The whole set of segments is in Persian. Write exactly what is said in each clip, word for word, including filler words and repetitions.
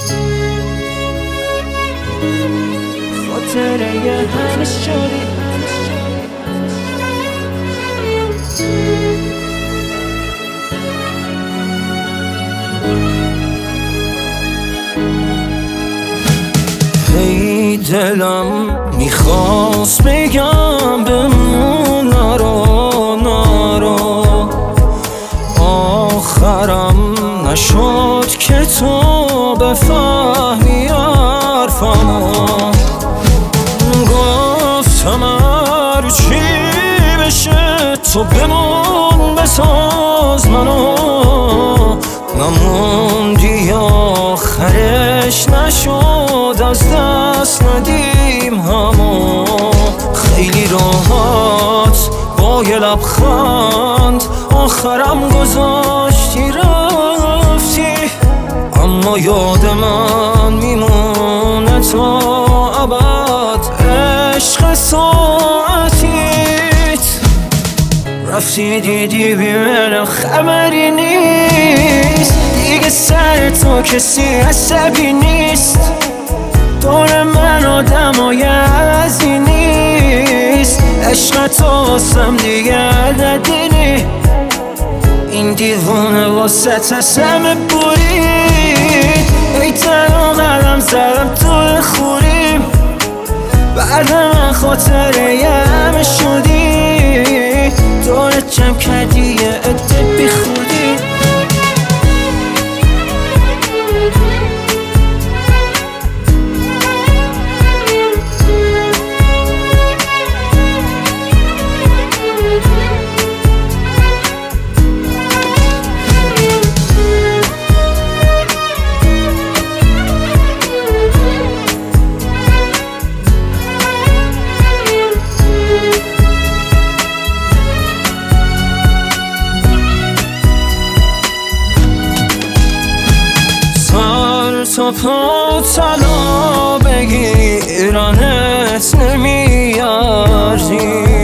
خاطره همه شدی هی دلم میخواست بگم بمون نرو نرو، آخرم نشد که تو بفهمی حرفمو. گفتم هر چی بشه تو بمون بساز منو، نموندی آخرش نشد از دست ندیم همو. خیلی راحت با یه لبخند آخرم گذاشتی رفتی، اما یاد من میمونه تا ابد عشق ساعتیت. رفتی دیدی بی من خبری نیست، دیگه سر تو کسی عصبی نیست، دور من آدمای عوضی نیست. عشق تو واسم دیگه عددی نی، این دیوونه واسه تسم برید. ای تنها قدم زدم تو خوریم، بعد من خاطره همه شدی، دورت جمع کردی یه عده بی خودی. تا پا طلا بگیرنت نمیارزی،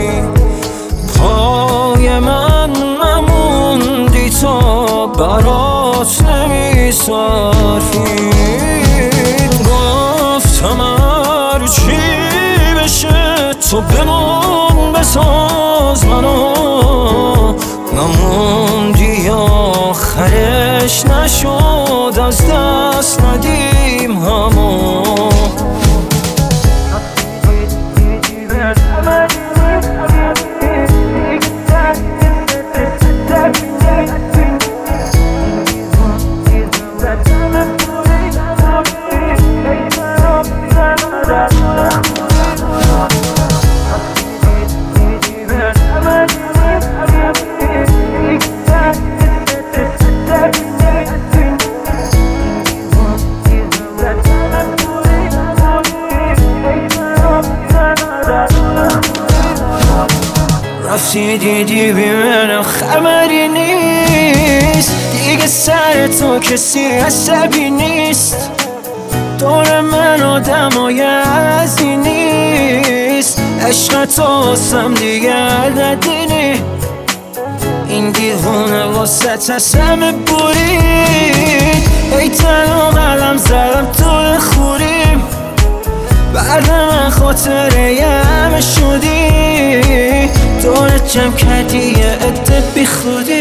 پای من نموندی تا برات نمیصرفی. گفتم هر چی بشه تو بمون بساز منو، نموندی آخرش نشد از دست ندیم همو. رفتی دیدی بی من خبری نیست، دیگه سر تو کسی عصبی نیست، دور من آدمای عوضی نیست. عشق تو واسم دیگه عددی نی، این دیوونه واسه تسم برید. ای تنها قدم زدم تو خوریم، بعد من خاطره همه شدی، دورت جمع کردی یه عده بی خودی.